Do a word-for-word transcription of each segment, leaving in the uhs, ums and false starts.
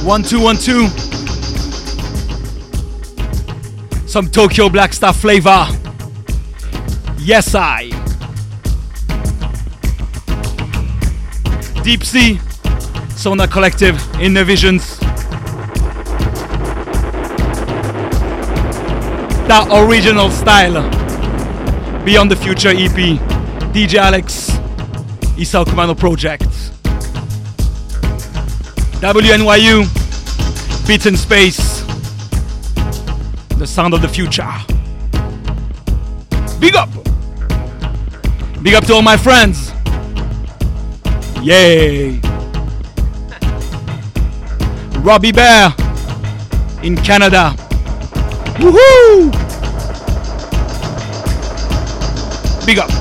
One, two, one, two. Some Tokyo Black Star flavor. Yes, I. Deep Sea. Sona Collective. Inner Visions. That original style. Beyond the Future E P. D J Alex. Isao Commando Project. W N Y U. Beats in Space. The sound of the future. Big up! Big up to all my friends. Yay! Robbie Bear in Canada. Woohoo! Big up.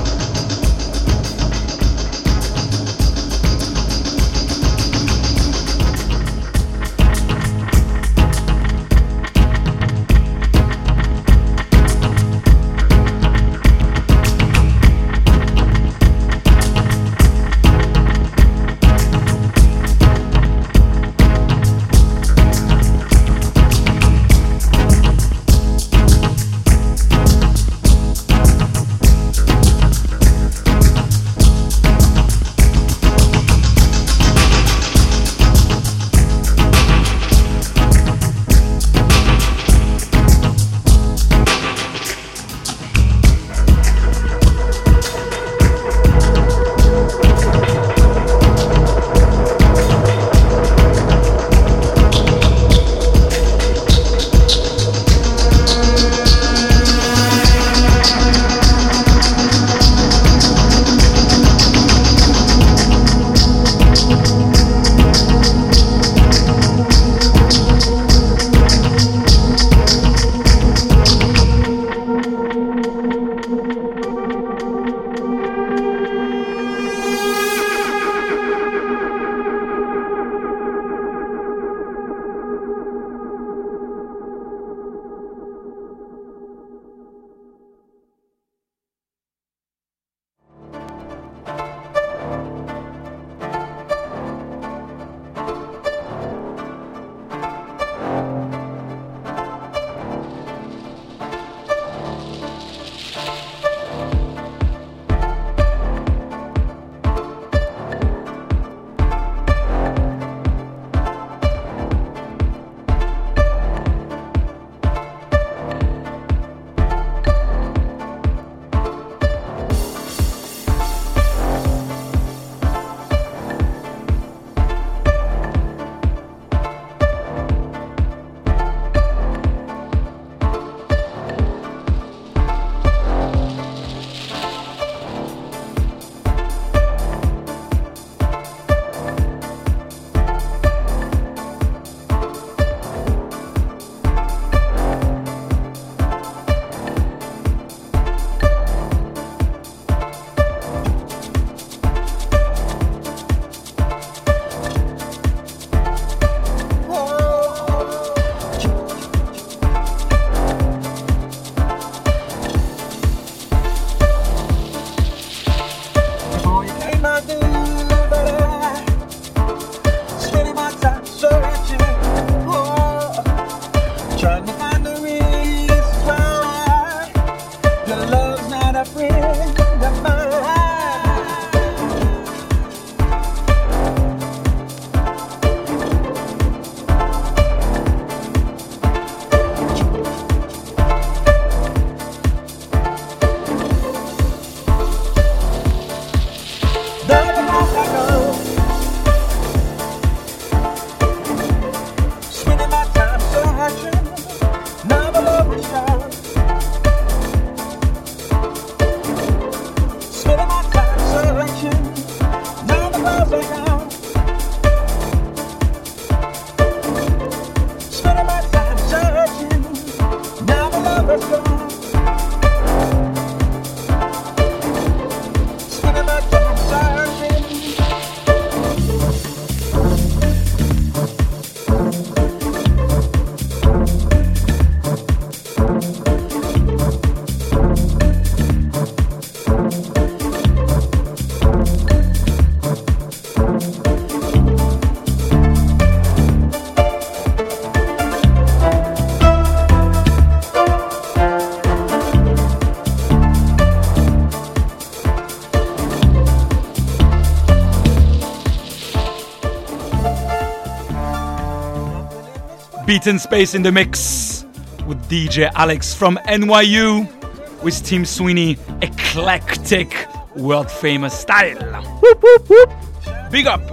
Beaten Space in the mix with D J Alex from N Y U with Tim Sweeney, eclectic, world famous style. Whoop, whoop, whoop. Big up.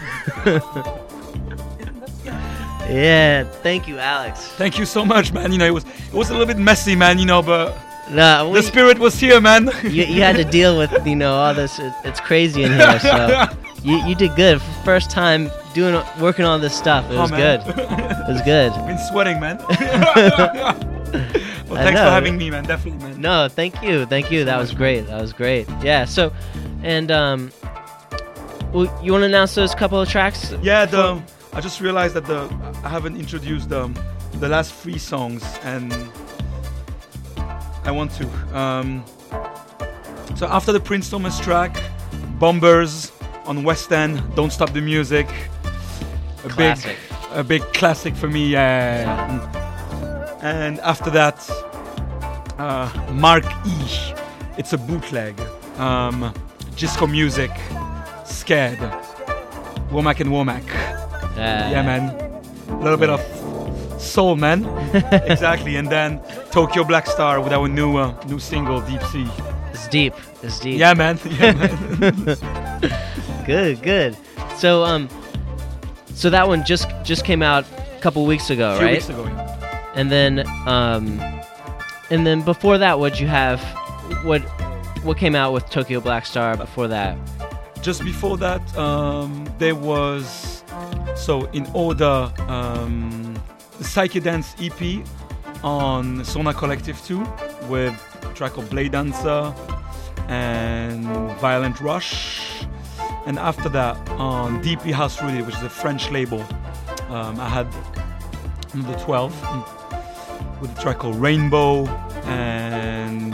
Yeah, thank you, Alex. Thank you so much, man. You know, it was it was a little bit messy, man, you know, but no, the spirit was here, man. you, you had to deal with, you know, all this. It, it's crazy in here, so you, you did good. First time doing working on this stuff. It was oh, good. It was good. I've been sweating, man. Well, thanks for having me, man. Definitely, man. No, thank you, thank you. That was great. That was great. Yeah. So, and um, well, you want to announce those couple of tracks? Yeah. The I just realized that the I haven't introduced the the last three songs, and I want to. Um, so after the Prince Thomas track, Bombers on West End, Don't Stop the Music. A classic. big, a big classic for me. Uh, and after that, uh, Mark E. It's a bootleg. Um, Disco Music, Scared, Womack and Womack. Uh, yeah, man. A little bit of soul, man. Exactly. And then Tokyo Black Star with our new uh, new single, Deep Sea. It's deep. It's deep. Yeah, man. Yeah, man. Good, good. So, um, so that one just just came out a couple weeks ago, a few right? Weeks ago, yeah. And then, um, and then before that, what'd you have? What what came out with Tokyo Black Star before that? Just before that, um, there was so in order um, the Psychedance E P on Sona Collective two with a track called Blade Dancer and Violent Rush. And after that, on D P House Rudy, which is a French label, um, I had number twelve with a track called Rainbow and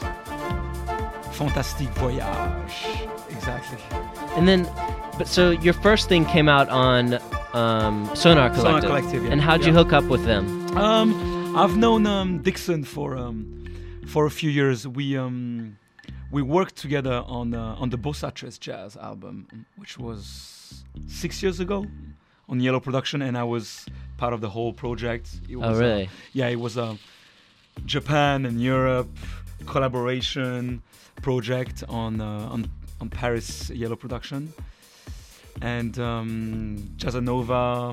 Fantastique Voyage. Exactly. And then, but so your first thing came out on um, Sonar Collective. Sonar Collective, yeah. And how'd yeah. you hook up with them? Um, I've known um, Dixon for um, for a few years. We um. We worked together on uh, on the Bosatres Jazz album, which was six years ago on Yellow Production, and I was part of the whole project. It was, oh, really? Uh, yeah, it was a Japan and Europe collaboration project on uh, on on Paris Yellow Production, and um, Jazzanova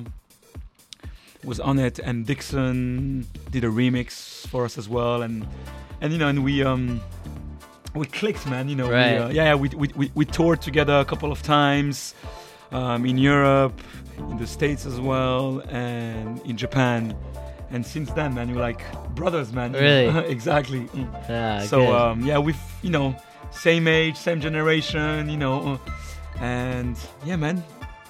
was on it, and Dixon did a remix for us as well, and and you know, and we um. We clicked, man. You know, right. we, uh, yeah, we, we we we toured together a couple of times um, in Europe, in the States as well, and in Japan. And since then, man, we're like brothers, man. Really? Exactly. Mm. Ah, so um, yeah, we've you know same age, same generation, you know, uh, and yeah, man.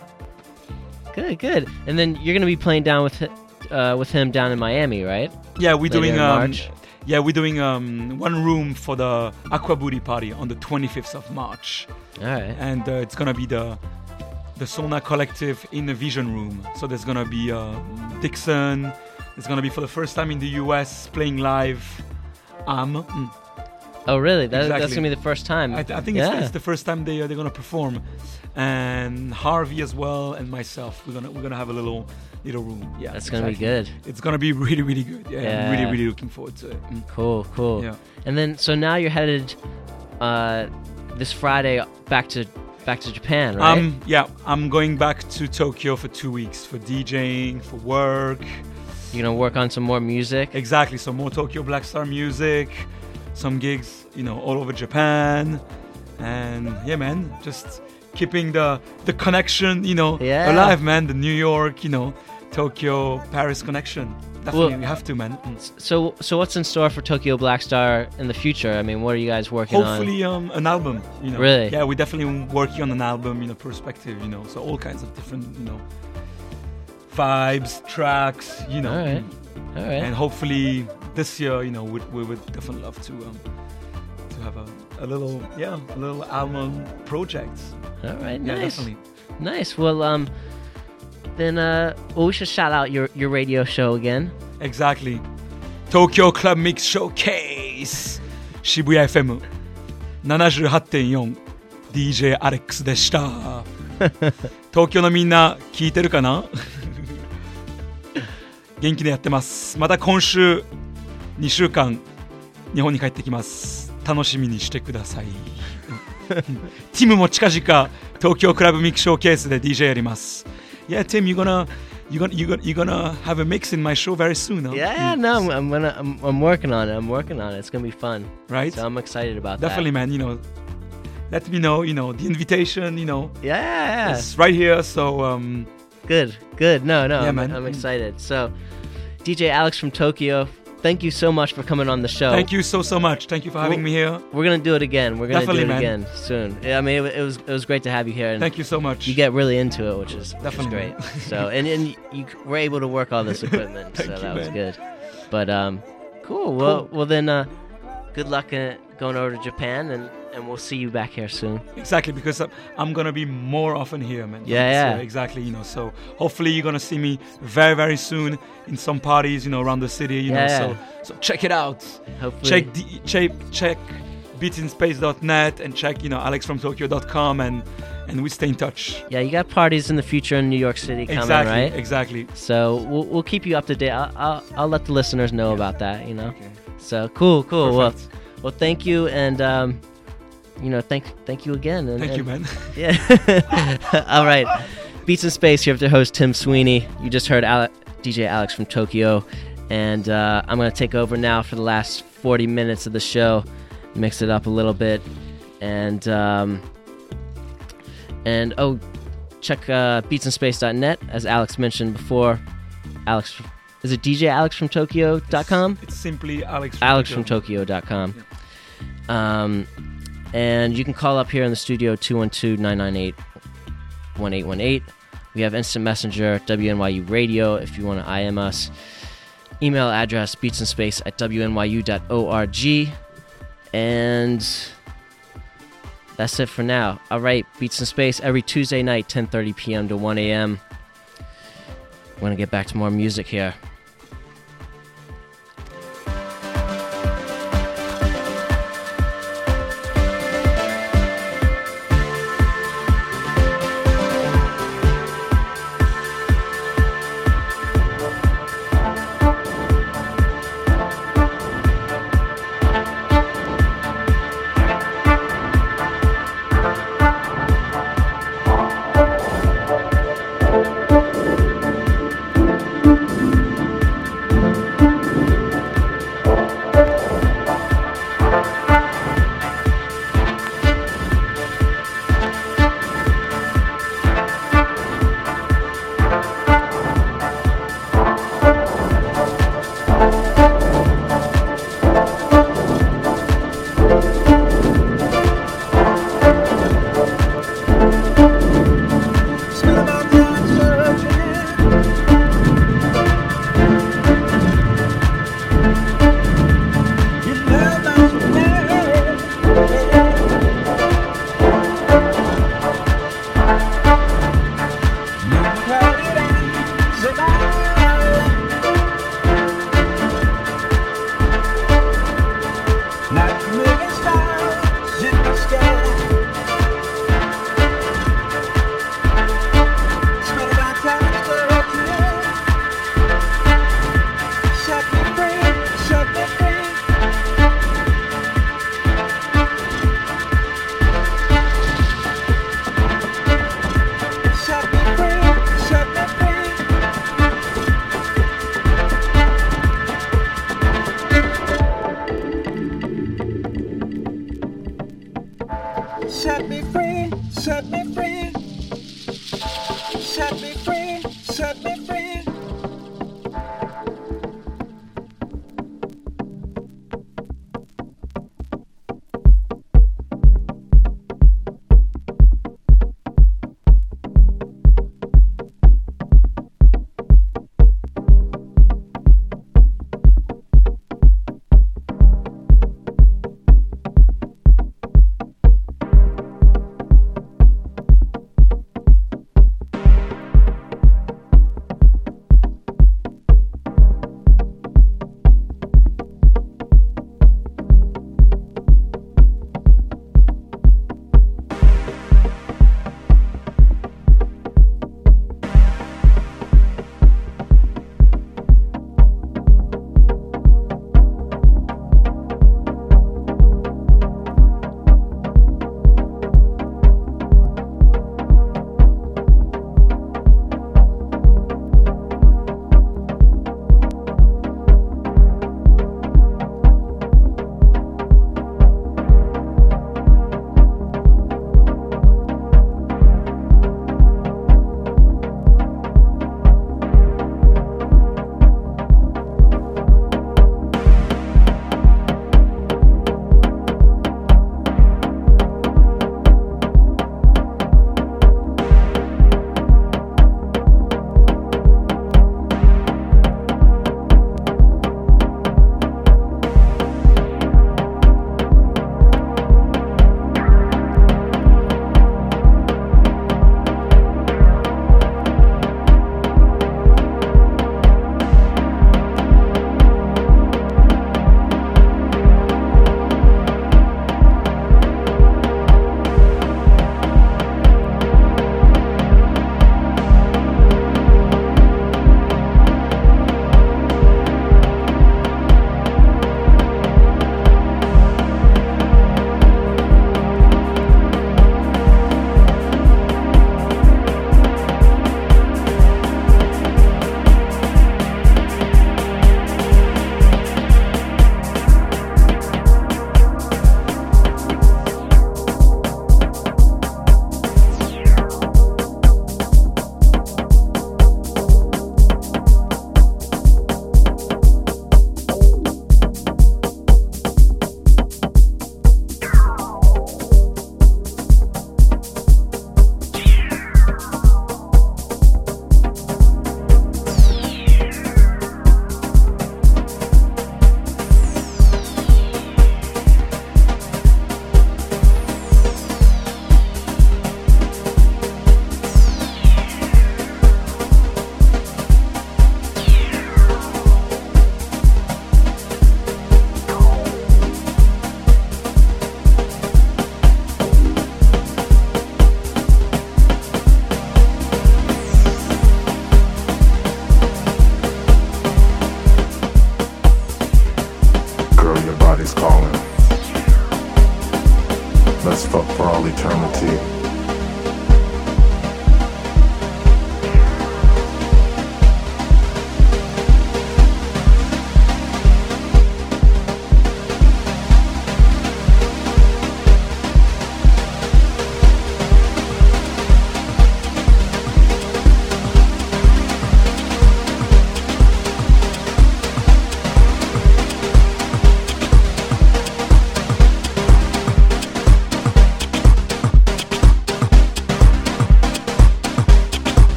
Good, good. And then you're gonna be playing down with uh, with him down in Miami, right? Yeah, we're Later doing in um, March. Yeah, we're doing um, one room for the Aqua Booty party on the twenty-fifth of March. All right. And uh, it's gonna be the the Sona Collective in the Vision Room. So there's gonna be uh, Dixon. It's gonna be for the first time in the U S playing live. Am. Mm. Oh, really? That, Exactly. That's gonna be the first time. I, th- I think yeah. it's, it's the first time they uh, they're gonna perform, and Harvey as well, and myself. We're gonna we're gonna have a little little room. Yeah, That's gonna exactly. be good. It's gonna be really really good. Yeah, Yeah. I'm really really looking forward to it. Mm. Cool, cool. Yeah. And then, so now you're headed uh, this Friday back to back to Japan, right? Um, yeah, I'm going back to Tokyo for two weeks for DJing, for work. You're gonna work on some more music. Exactly. So more Tokyo Black Star music, some gigs, you know, all over Japan, and yeah, man, just keeping the the connection, you know, Yeah. alive, man. The New York, you know, Tokyo, Paris connection. Definitely, Well, we have to, man. Mm. So, so what's in store for Tokyo Black Star in the future? I mean, what are you guys working Hopefully, um, an album. You know. Really? Yeah, we're definitely working on an album, you know, perspective, you know, so all kinds of different, you know, vibes, tracks, you know. on? All right, all right. And hopefully this year, you know, we, we would definitely love to um, to have a, a little, yeah, a little album project. All right, Yeah, nice, definitely. nice. Well, um, then uh, well, we should shout out your your radio show again. Exactly. Tokyo Club Mix Showcase 渋谷 エフエム ななじゅうはちてんよん ディージェー アレックスでした東京のみんな聞いてるかな元気でやってます。また今週にしゅうかん日本に帰ってきます。楽しみにしてください。ティムも近々東京クラブミックショーケースで ディージェー やります。Yeah, Tim, you're gonna you're gonna you're gonna you're gonna have a mix in my show very soon. Huh? Yeah, yeah, no, I'm, I'm gonna I'm, I'm working on it. I'm working on it. It's gonna be fun. Right? So I'm excited about Definitely, that. man. You know, let me know. You know, the invitation. You know, Yeah, yeah, yeah. it's right here. So um, Good, good. No, no, Yeah, I'm, man. I'm excited. So, D J Alex from Tokyo, thank you so much for coming on the show. thank you so so much. Thank you for having Well, me here. We're gonna do it again. We're gonna Definitely, do it man. again soon. Yeah, I mean, it, it was it was great to have you here. And Thank you so much. You get really into it, which is, which is Definitely, great. man. So, and, and you were able to work all this equipment, Thank so you, that was man. good. But um, cool. Well, Cool. well then, uh, good luck uh, going over to Japan, and, and we'll see you back here soon. Exactly, because I'm, I'm gonna be more often here, man. Yeah, yeah. So, exactly, you know. So hopefully you're gonna see me very, very soon in some parties, you know, around the city, you Yeah, know. yeah. So, so check it out. Hopefully, Check the, check check beats in space dot net and check, you know, alex from tokyo dot com and and we stay in touch. yeah, you got parties in the future in New York City coming, Exactly, right? exactly. So we'll we'll keep you up to date. I'll I'll, I'll let the listeners know about that. You know. Okay. So cool, cool. Well, Perfect. well, thank you, and um, you know, thank thank you again. And, Thank you, and- man. Yeah. All right. Beats in Space here with your host Tim Sweeney. You just heard Ale- D J Alex from Tokyo, and uh, I'm gonna take over now for the last forty minutes of the show, mix it up a little bit, and um, and oh, check uh, beats in space dot net as Alex mentioned before. Alex, is it D J Alex from Tokyo dot com? It's simply Alex from Alex Tokyo. from Tokyo dot com. Um, and you can call up here in the studio two one two, nine nine eight, one eight one eight. We have Instant Messenger, W N Y U Radio if you want to I M us. Email address beatsinspace at w n y u dot org. And that's it for now. All right, Beats in Space every Tuesday night, ten thirty p.m. to one a.m. We're going to get back to more music here.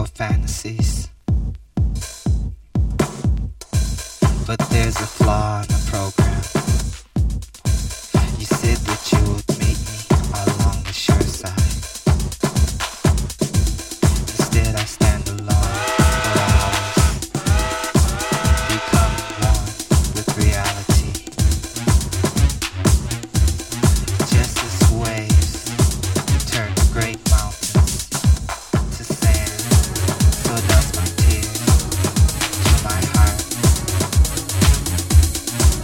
fantasies. But there's a flaw in the program. You said that you would meet me along the shore side. Instead I stand alone for hours, becoming one with reality. Just as waves turn great mountains to sand, so does my tears to my heart.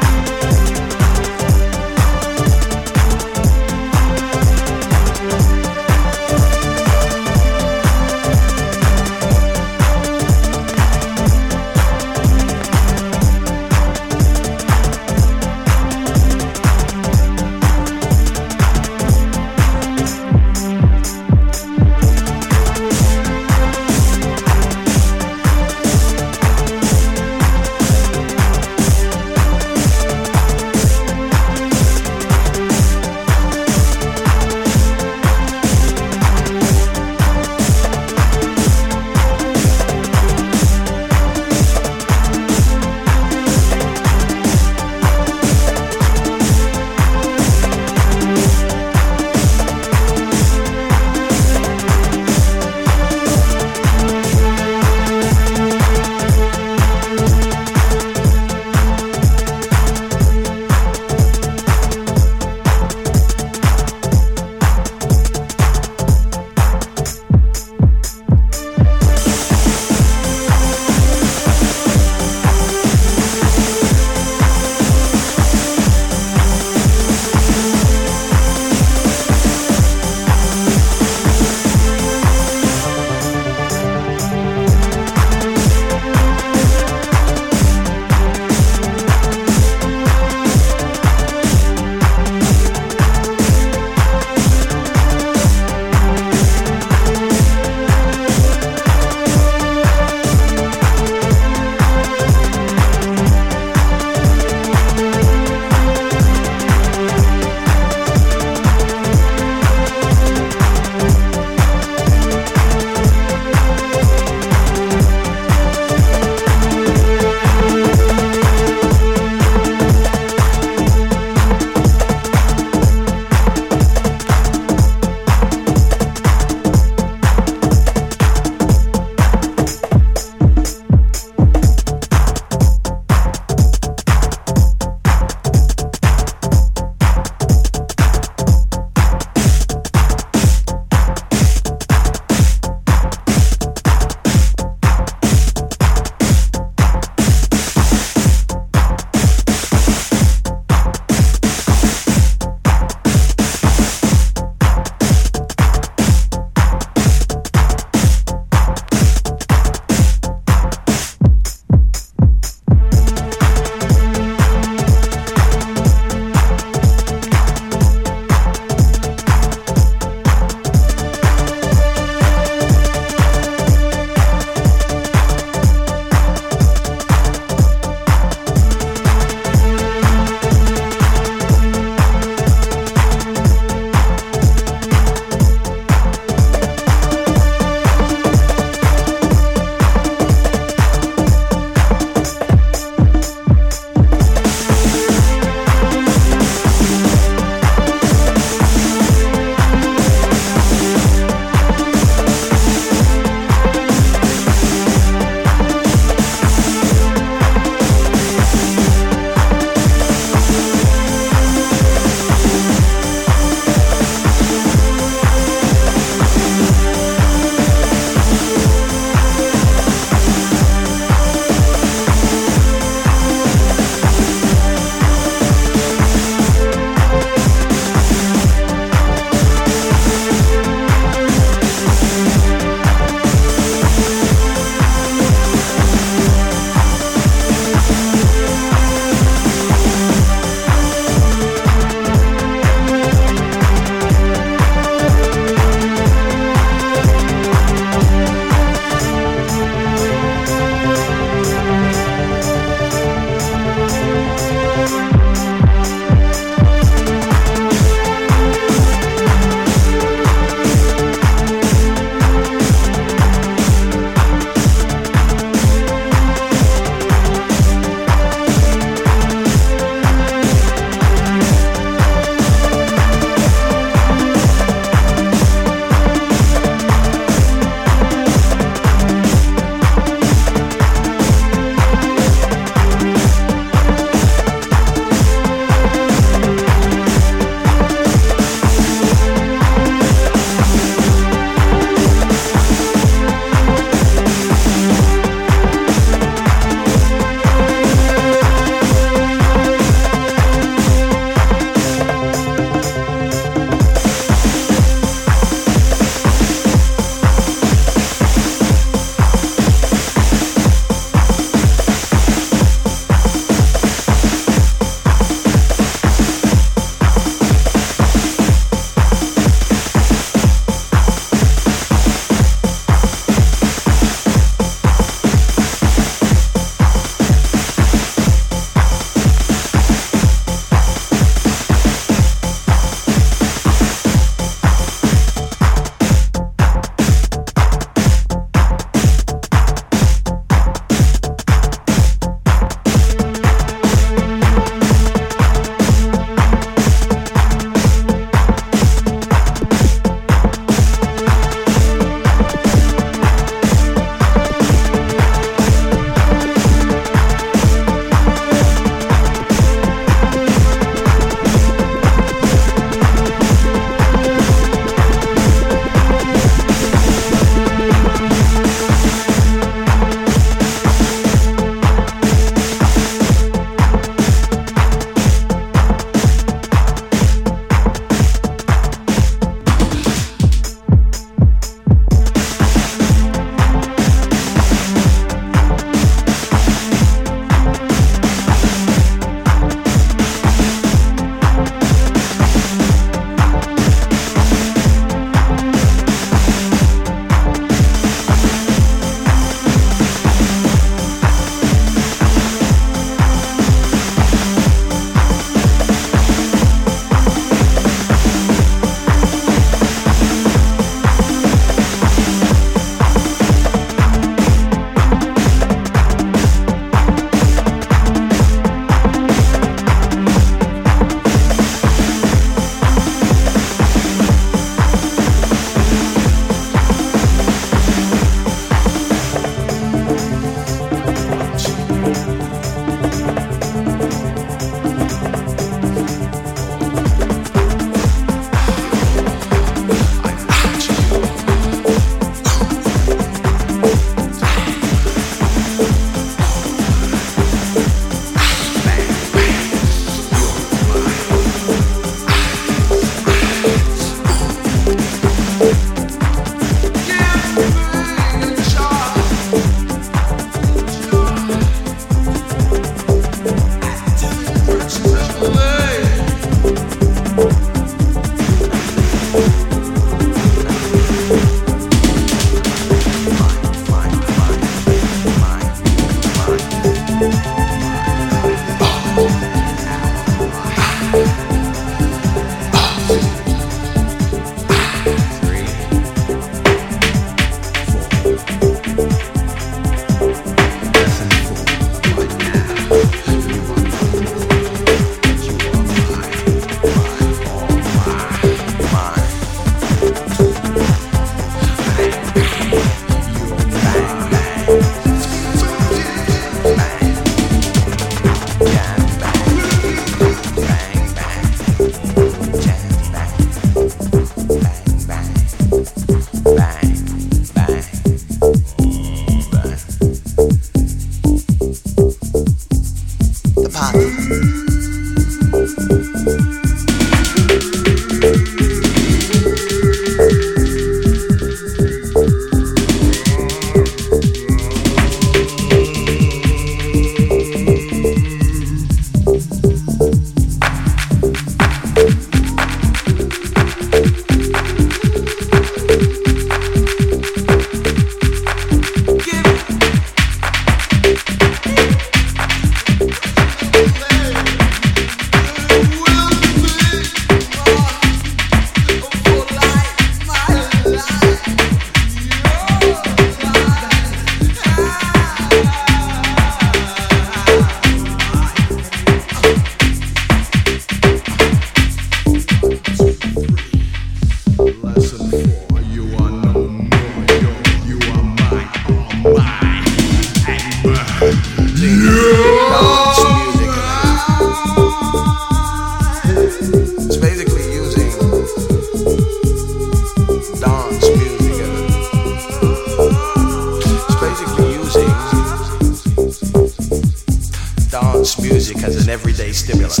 an everyday stimulant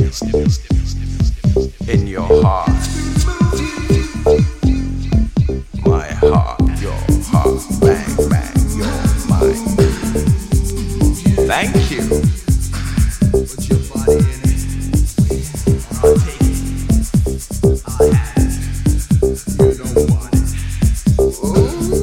in your heart. My heart, your heart, bang, bang, your mind. Thank you. Put your body in it. I'll take it. I'll have it. You don't want it. Ooh.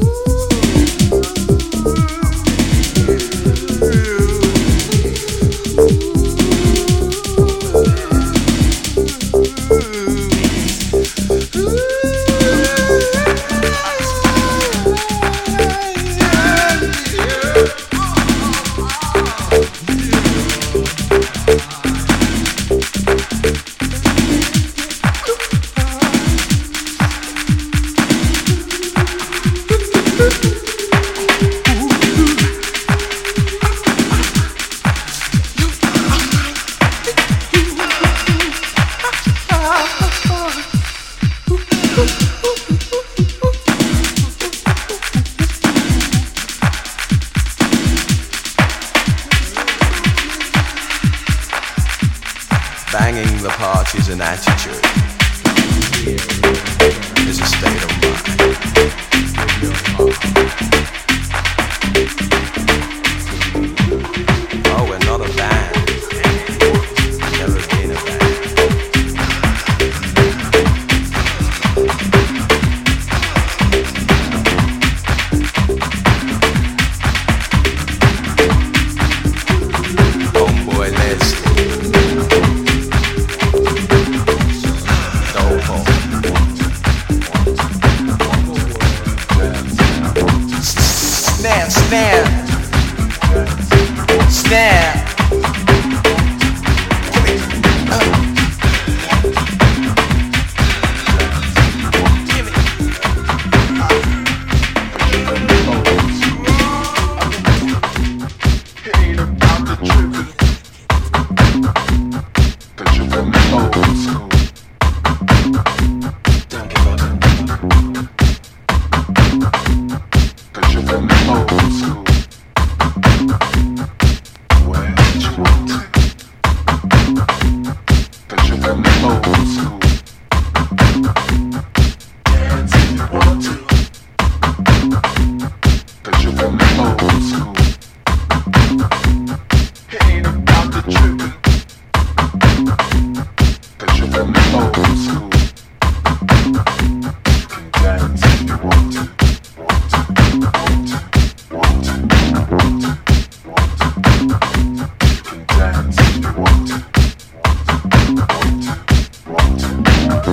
Banging the party's an attitude. It's a state of mind. Oh, we're not a band. Never been a band. Homeboy Leslie. Snare, snare, snare. Give it. It ain't about the tripping, 'cause you're from the old school. Don't give up. 'Cause you're from the old school. Where did you want it? 'Cause you're from the old school. Dance if you want to. 'Cause you're from the old school. It ain't about the tripping, 'cause you're from the old school. You can dance if you want to. Want to, want to, want to, want to, want to. You can dance if you want to. Want to, want to, want to.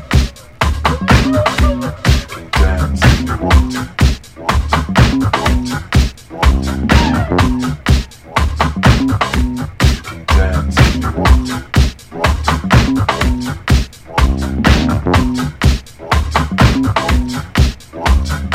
You can dance if you want to. Want to, want to, want to, want to, want to. You can dance if you want to. Want to, want to, want to, want to, want to, want to, want to.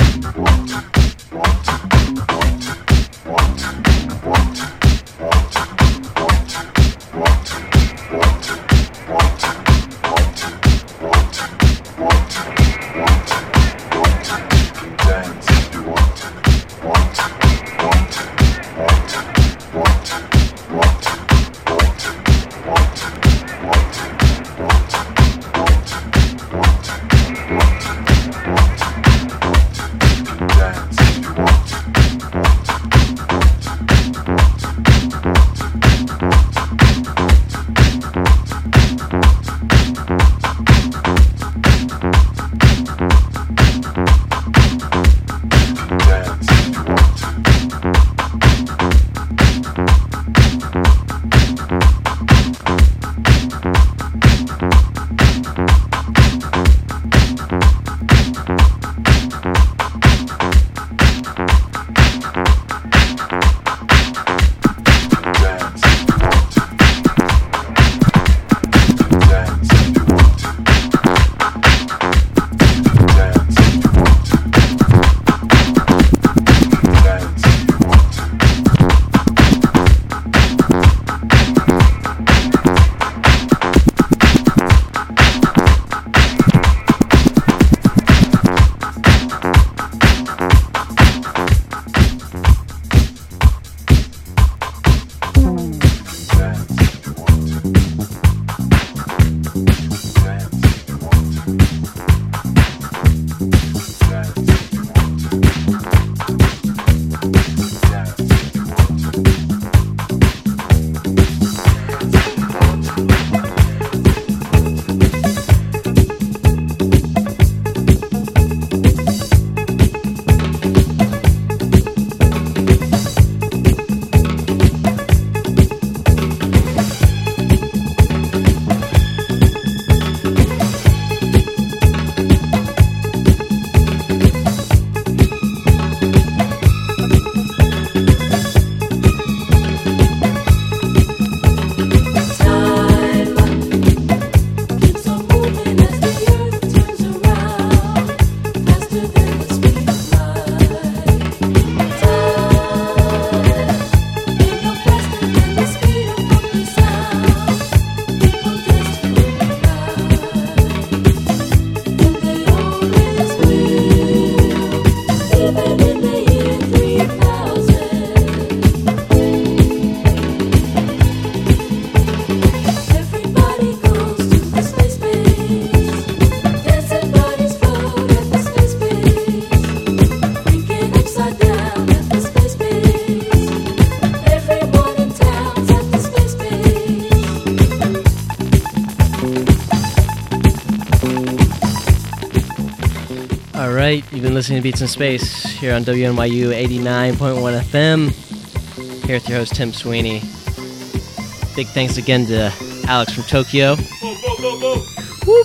right, you've been listening to Beats in Space here on W N Y U eighty-nine point one F M. Here with your host, Tim Sweeney. Big thanks again to Alex from Tokyo. Whoop.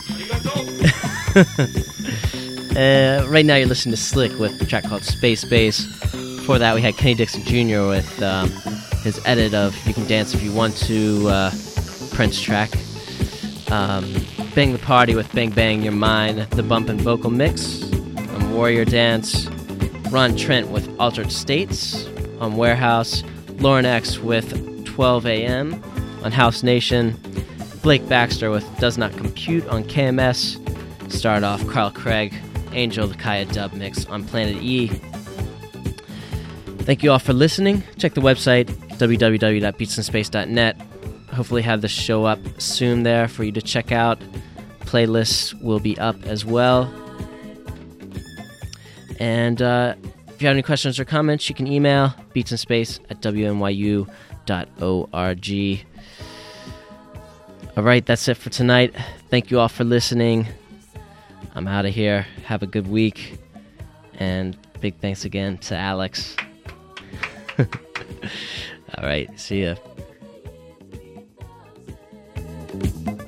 uh, right now you're listening to Slick with a track called Space Bass. Before that we had Kenny Dixon Junior with um, his edit of You Can Dance If You Want To uh, Prince track. Um, Bang the Party with Bang Bang Your Mind, the bump and vocal mix. On Warrior Dance, Ron Trent with Altered States. On Warehouse, Lauren X with twelve a.m. on House Nation. Blake Baxter with Does Not Compute on K M S. Start off Carl Craig, Angel the Kaya dub mix on Planet E. Thank you all for listening. Check the website, w w w dot beats in space dot net. Hopefully have the show up soon there for you to check out. Playlists will be up as well. And uh, if you have any questions or comments, you can email beatsinspace at w n y u dot org. All right, that's it for tonight. Thank you all for listening. I'm out of here. Have a good week. And big thanks again to Alex. All right, see ya.